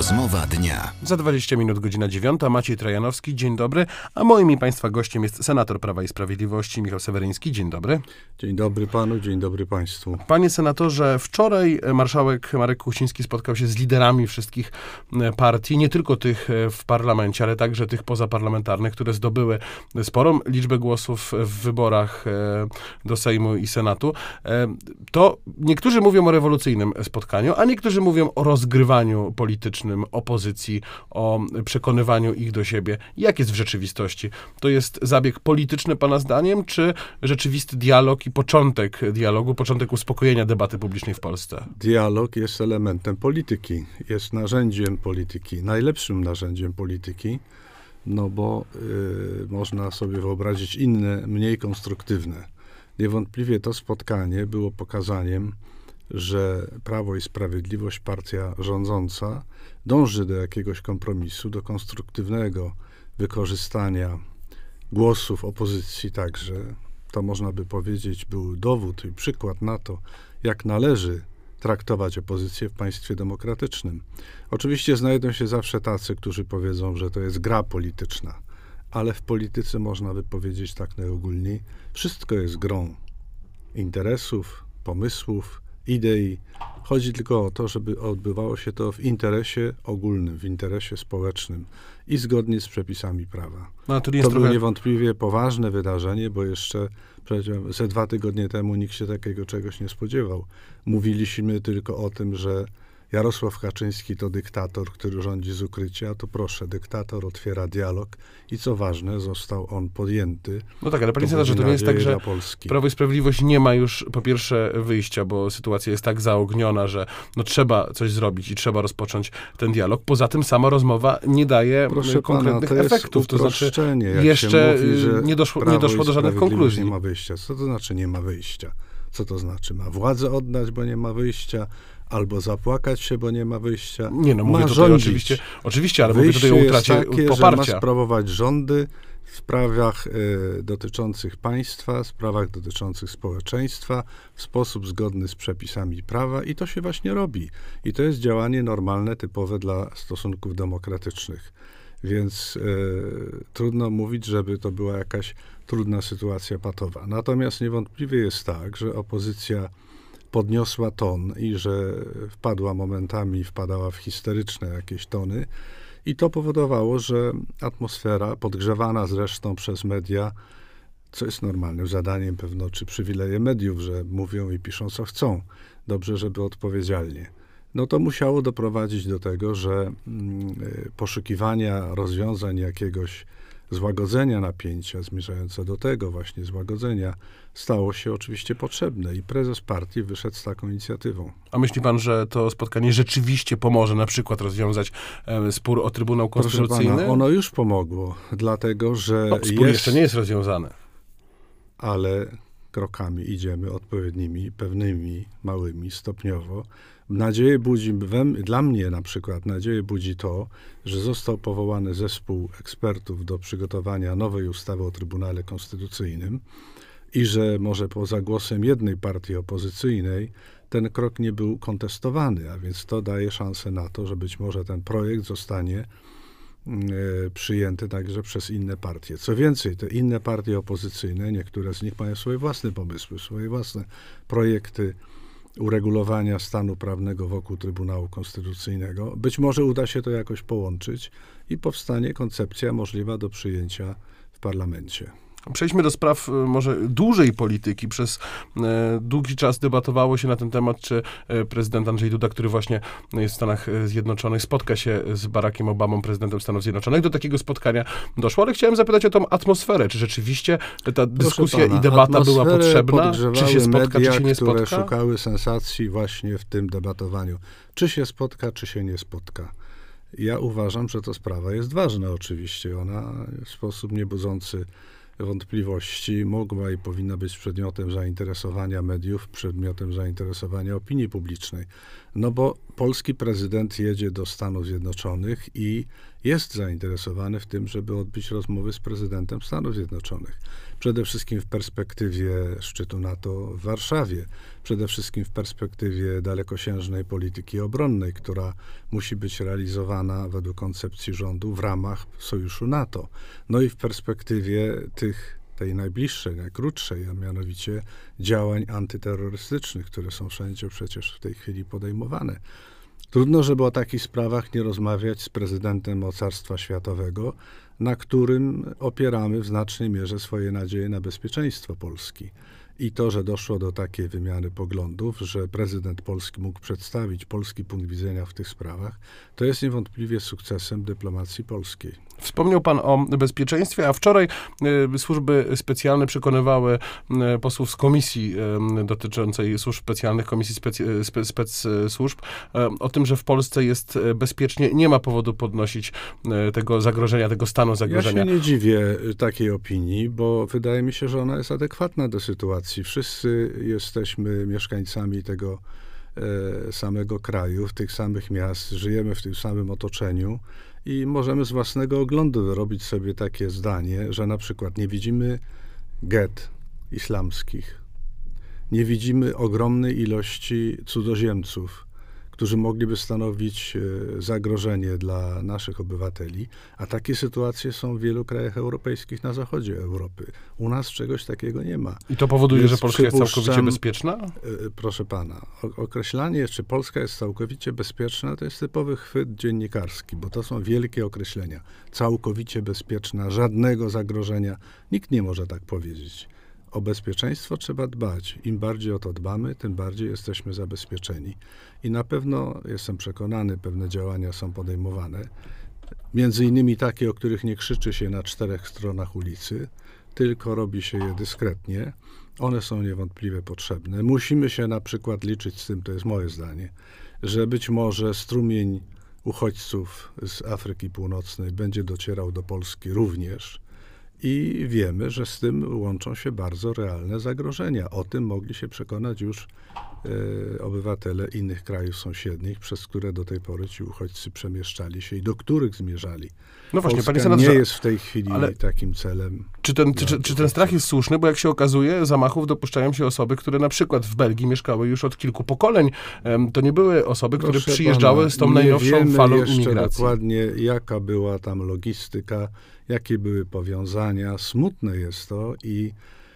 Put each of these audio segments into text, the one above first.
Rozmowa dnia. Za 20 minut, godzina 9. Maciej Trajanowski, dzień dobry. A moim i państwa gościem jest senator Prawa i Sprawiedliwości Michał Seweryński. Dzień dobry. Dzień dobry panu, dzień dobry państwu. Panie senatorze, wczoraj marszałek Marek Kuchciński spotkał się z liderami wszystkich partii, nie tylko tych w parlamencie, ale także tych pozaparlamentarnych, które zdobyły sporą liczbę głosów w wyborach do Sejmu i Senatu. To niektórzy mówią o rewolucyjnym spotkaniu, a niektórzy mówią o rozgrywaniu politycznym opozycji, o przekonywaniu ich do siebie. Jak jest w rzeczywistości? To jest zabieg polityczny pana zdaniem, czy rzeczywisty dialog i początek dialogu, początek uspokojenia debaty publicznej w Polsce? Dialog jest elementem polityki, jest narzędziem polityki, najlepszym narzędziem polityki, no bo można sobie wyobrazić inne, mniej konstruktywne. Niewątpliwie to spotkanie było pokazaniem, że Prawo i Sprawiedliwość, partia rządząca, dąży do jakiegoś kompromisu, do konstruktywnego wykorzystania głosów opozycji także. To można by powiedzieć był dowód i przykład na to, jak należy traktować opozycję w państwie demokratycznym. Oczywiście znajdą się zawsze tacy, którzy powiedzą, że to jest gra polityczna, ale w polityce można by powiedzieć tak najogólniej, wszystko jest grą interesów, pomysłów, idei. Chodzi tylko o to, żeby odbywało się to w interesie ogólnym, w interesie społecznym i zgodnie z przepisami prawa. No, to było niewątpliwie poważne wydarzenie, bo jeszcze ze 2 tygodnie temu nikt się takiego czegoś nie spodziewał. Mówiliśmy tylko o tym, że Jarosław Kaczyński to dyktator, który rządzi z ukrycia, to proszę, dyktator otwiera dialog i co ważne, został on podjęty. No tak, ale panie senatorze, to nie jest tak, że Prawo i Sprawiedliwość nie ma już po pierwsze wyjścia, bo sytuacja jest tak zaogniona, że no trzeba coś zrobić i trzeba rozpocząć ten dialog. Poza tym sama rozmowa nie daje konkretnych efektów. To znaczy jeszcze mówi, nie doszło do żadnych konkluzji. Nie ma wyjścia. Co to znaczy nie ma wyjścia? Co to znaczy? Ma władzę oddać, bo nie ma wyjścia? Albo zapłakać się, bo nie ma wyjścia. Nie, no mówię tutaj oczywiście, ale mówię tutaj o utracie poparcia. Że ma sprawować rządy w sprawach dotyczących państwa, w sprawach dotyczących społeczeństwa w sposób zgodny z przepisami prawa i to się właśnie robi. I to jest działanie normalne, typowe dla stosunków demokratycznych. Więc trudno mówić, żeby to była jakaś trudna sytuacja patowa. Natomiast niewątpliwie jest tak, że opozycja podniosła ton i że wpadała w histeryczne jakieś tony i to powodowało, że atmosfera podgrzewana zresztą przez media, co jest normalnym zadaniem pewno, czy przywileje mediów, że mówią i piszą co chcą, dobrze, żeby odpowiedzialnie. No to musiało doprowadzić do tego, że poszukiwania rozwiązań jakiegoś złagodzenia napięcia, zmierzające do tego właśnie złagodzenia, stało się oczywiście potrzebne i prezes partii wyszedł z taką inicjatywą. A myśli pan, że to spotkanie rzeczywiście pomoże na przykład rozwiązać spór o Trybunał Konstytucyjny? Proszę pana, ono już pomogło, dlatego że spór jeszcze nie jest rozwiązany. Ale krokami idziemy odpowiednimi, pewnymi, małymi, stopniowo. Nadzieję budzi, dla mnie na przykład, nadzieję budzi to, że został powołany zespół ekspertów do przygotowania nowej ustawy o Trybunale Konstytucyjnym i że może poza głosem jednej partii opozycyjnej ten krok nie był kontestowany, a więc to daje szansę na to, że być może ten projekt zostanie przyjęty także przez inne partie. Co więcej, te inne partie opozycyjne, niektóre z nich mają swoje własne pomysły, swoje własne projekty uregulowania stanu prawnego wokół Trybunału Konstytucyjnego. Być może uda się to jakoś połączyć i powstanie koncepcja możliwa do przyjęcia w parlamencie. Przejdźmy do spraw może dłużej polityki. Przez długi czas debatowało się na ten temat, czy prezydent Andrzej Duda, który właśnie jest w Stanach Zjednoczonych, spotka się z Barackiem Obamą, prezydentem Stanów Zjednoczonych. Do takiego spotkania doszło, ale chciałem zapytać o tą atmosferę. Czy rzeczywiście ta dyskusja i debata była potrzebna? Czy się spotka, media, czy się nie spotka? które szukały sensacji właśnie w tym debatowaniu. Czy się spotka, czy się nie spotka. Ja uważam, że to sprawa jest ważna oczywiście. Ona w sposób niebudzący wątpliwości mogła i powinna być przedmiotem zainteresowania mediów, przedmiotem zainteresowania opinii publicznej. No bo polski prezydent jedzie do Stanów Zjednoczonych i jest zainteresowany w tym, żeby odbyć rozmowy z prezydentem Stanów Zjednoczonych. Przede wszystkim w perspektywie szczytu NATO w Warszawie, przede wszystkim w perspektywie dalekosiężnej polityki obronnej, która musi być realizowana według koncepcji rządu w ramach sojuszu NATO. No i w perspektywie tej najbliższej, najkrótszej, a mianowicie działań antyterrorystycznych, które są wszędzie przecież w tej chwili podejmowane. Trudno, żeby o takich sprawach nie rozmawiać z prezydentem mocarstwa światowego, na którym opieramy w znacznej mierze swoje nadzieje na bezpieczeństwo Polski. I to, że doszło do takiej wymiany poglądów, że prezydent Polski mógł przedstawić polski punkt widzenia w tych sprawach, to jest niewątpliwie sukcesem dyplomacji polskiej. Wspomniał pan o bezpieczeństwie, a wczoraj służby specjalne przekonywały posłów z komisji dotyczącej służb specjalnych, komisji specsłużb o tym, że w Polsce jest bezpiecznie. Nie ma powodu podnosić tego zagrożenia, tego stanu zagrożenia. Ja się nie dziwię takiej opinii, bo wydaje mi się, że ona jest adekwatna do sytuacji. Wszyscy jesteśmy mieszkańcami tego samego kraju, tych samych miast, żyjemy w tym samym otoczeniu i możemy z własnego oglądu wyrobić sobie takie zdanie, że na przykład nie widzimy get islamskich, nie widzimy ogromnej ilości cudzoziemców, którzy mogliby stanowić zagrożenie dla naszych obywateli, a takie sytuacje są w wielu krajach europejskich na zachodzie Europy. U nas czegoś takiego nie ma. I to powoduje, że Polska jest całkowicie bezpieczna? Proszę pana, określanie, czy Polska jest całkowicie bezpieczna, to jest typowy chwyt dziennikarski, bo to są wielkie określenia. Całkowicie bezpieczna, żadnego zagrożenia. Nikt nie może tak powiedzieć. O bezpieczeństwo trzeba dbać. Im bardziej o to dbamy, tym bardziej jesteśmy zabezpieczeni. I na pewno, jestem przekonany, pewne działania są podejmowane. Między innymi takie, o których nie krzyczy się na 4 stronach ulicy, tylko robi się je dyskretnie. One są niewątpliwie potrzebne. Musimy się na przykład liczyć z tym, to jest moje zdanie, że być może strumień uchodźców z Afryki Północnej będzie docierał do Polski również. I wiemy, że z tym łączą się bardzo realne zagrożenia. O tym mogli się przekonać już obywatele innych krajów sąsiednich, przez które do tej pory ci uchodźcy przemieszczali się i do których zmierzali. No właśnie, Polska panie senatorze, nie jest w tej chwili takim celem. Czy ten strach jest słuszny? Bo jak się okazuje, zamachów dopuszczają się osoby, które na przykład w Belgii mieszkały już od kilku pokoleń. To nie były osoby, które przyjeżdżały z tą najnowszą falą imigracji. Nie wiemy jeszcze dokładnie, jaka była tam logistyka, jakie były powiązania. Smutne jest to i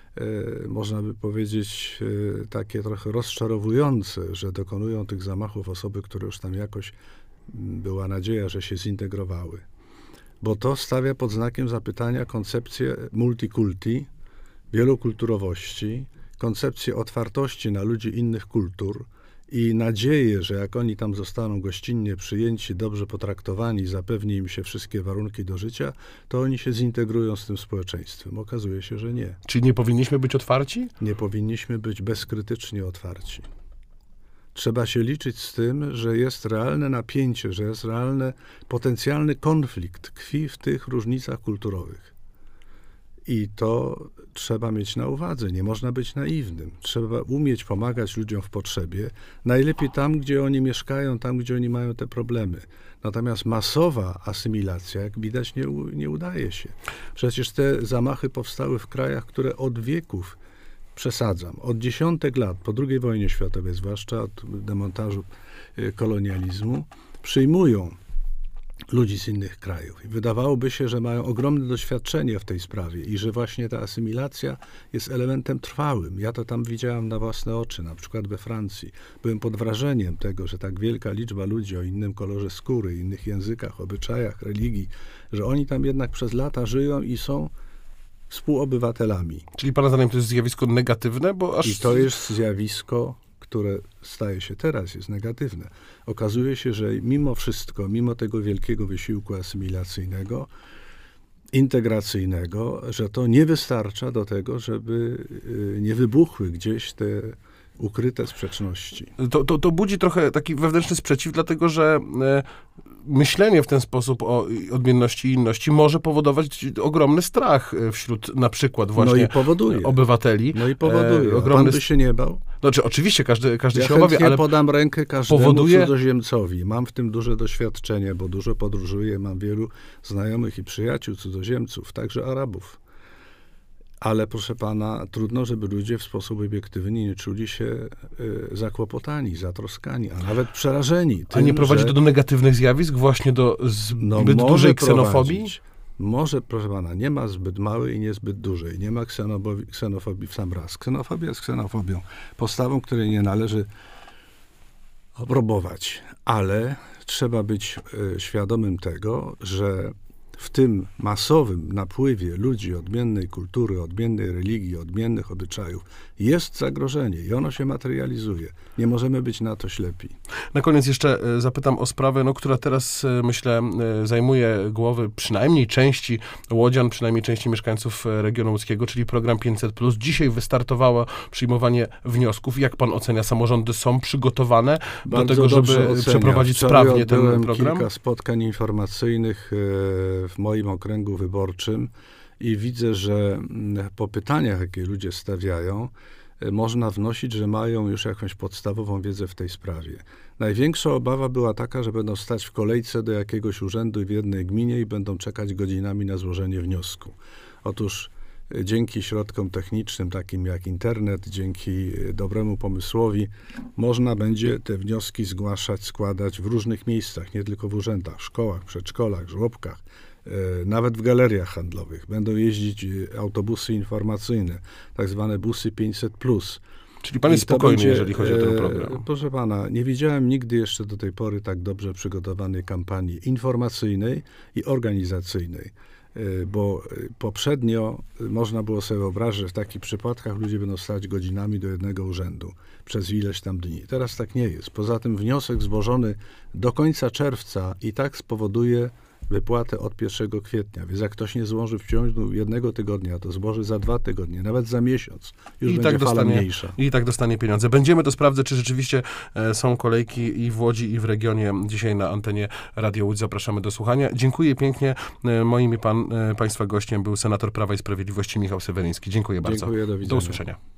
można by powiedzieć takie trochę rozczarowujące, że dokonują tych zamachów osoby, które już tam jakoś była nadzieja, że się zintegrowały. Bo to stawia pod znakiem zapytania koncepcję multikulti, wielokulturowości, koncepcję otwartości na ludzi innych kultur i nadzieję, że jak oni tam zostaną gościnnie przyjęci, dobrze potraktowani, zapewni im się wszystkie warunki do życia, to oni się zintegrują z tym społeczeństwem. Okazuje się, że nie. Czyli nie powinniśmy być otwarci? Nie powinniśmy być bezkrytycznie otwarci. Trzeba się liczyć z tym, że jest realne napięcie, że jest realny potencjalny konflikt, tkwi w tych różnicach kulturowych. I to trzeba mieć na uwadze. Nie można być naiwnym. Trzeba umieć pomagać ludziom w potrzebie. Najlepiej tam, gdzie oni mieszkają, tam, gdzie oni mają te problemy. Natomiast masowa asymilacja, jak widać, nie udaje się. Przecież te zamachy powstały w krajach, które od wieków, przesadzam, od dziesiątek lat, po II wojnie światowej, zwłaszcza od demontażu kolonializmu, przyjmują ludzi z innych krajów. I wydawałoby się, że mają ogromne doświadczenie w tej sprawie i że właśnie ta asymilacja jest elementem trwałym. Ja to tam widziałem na własne oczy, na przykład we Francji. Byłem pod wrażeniem tego, że tak wielka liczba ludzi o innym kolorze skóry, innych językach, obyczajach, religii, że oni tam jednak przez lata żyją i są współobywatelami. Czyli pana zdaniem to jest zjawisko negatywne? I to jest zjawisko, które staje się teraz, jest negatywne. Okazuje się, że mimo wszystko, mimo tego wielkiego wysiłku asymilacyjnego, integracyjnego, że to nie wystarcza do tego, żeby nie wybuchły gdzieś te ukryte sprzeczności. To budzi trochę taki wewnętrzny sprzeciw, dlatego że myślenie w ten sposób o odmienności i inności może powodować ogromny strach wśród na przykład właśnie obywateli. No i powoduje. Pan by się nie bał? Znaczy, oczywiście każdy ja się obawia, ale podam rękę każdemu cudzoziemcowi. Mam w tym duże doświadczenie, bo dużo podróżuję, mam wielu znajomych i przyjaciół cudzoziemców, także Arabów. Ale proszę pana, trudno, żeby ludzie w sposób obiektywny nie czuli się zakłopotani, zatroskani, a nawet przerażeni. A nie prowadzi to do negatywnych zjawisk, właśnie do zbyt dużej ksenofobii? Może, proszę pana, nie ma zbyt małej i niezbyt dużej. Nie ma ksenofobii w sam raz. Ksenofobia jest ksenofobią. Postawą, której nie należy aprobować. Ale trzeba być świadomym tego, że w tym masowym napływie ludzi odmiennej kultury, odmiennej religii, odmiennych obyczajów jest zagrożenie i ono się materializuje. Nie możemy być na to ślepi. Na koniec jeszcze zapytam o sprawę, która teraz, myślę, zajmuje głowy przynajmniej części łodzian, przynajmniej części mieszkańców regionu łódzkiego, czyli program 500+. Dzisiaj wystartowało przyjmowanie wniosków. Jak pan ocenia? Samorządy są przygotowane do tego, żeby przeprowadzić sprawnie ten program? Kilka spotkań informacyjnych w moim okręgu wyborczym i widzę, że po pytaniach, jakie ludzie stawiają, można wnosić, że mają już jakąś podstawową wiedzę w tej sprawie. Największa obawa była taka, że będą stać w kolejce do jakiegoś urzędu w jednej gminie i będą czekać godzinami na złożenie wniosku. Otóż dzięki środkom technicznym, takim jak internet, dzięki dobremu pomysłowi, można będzie te wnioski zgłaszać, składać w różnych miejscach, nie tylko w urzędach, szkołach, przedszkolach, żłobkach, nawet w galeriach handlowych. Będą jeździć autobusy informacyjne, tak zwane busy 500+. Czyli pan jest spokojny, jeżeli chodzi o ten program. Proszę pana, nie widziałem nigdy jeszcze do tej pory tak dobrze przygotowanej kampanii informacyjnej i organizacyjnej. Bo poprzednio można było sobie wyobrazić, że w takich przypadkach ludzie będą stać godzinami do jednego urzędu przez ileś tam dni. Teraz tak nie jest. Poza tym wniosek złożony do końca czerwca i tak spowoduje wypłatę od 1 kwietnia. Więc jak ktoś nie złoży w ciągu 1 tygodnia, to złoży za 2 tygodnie, nawet za miesiąc. Już będzie fala mniejsza. I tak dostanie pieniądze. Będziemy to sprawdzać, czy rzeczywiście są kolejki i w Łodzi, i w regionie. Dzisiaj na antenie Radio Łódź zapraszamy do słuchania. Dziękuję pięknie. Moim i państwa gościem był senator Prawa i Sprawiedliwości Michał Seweryński. Dziękuję bardzo. Dziękuję, do widzenia. Do usłyszenia.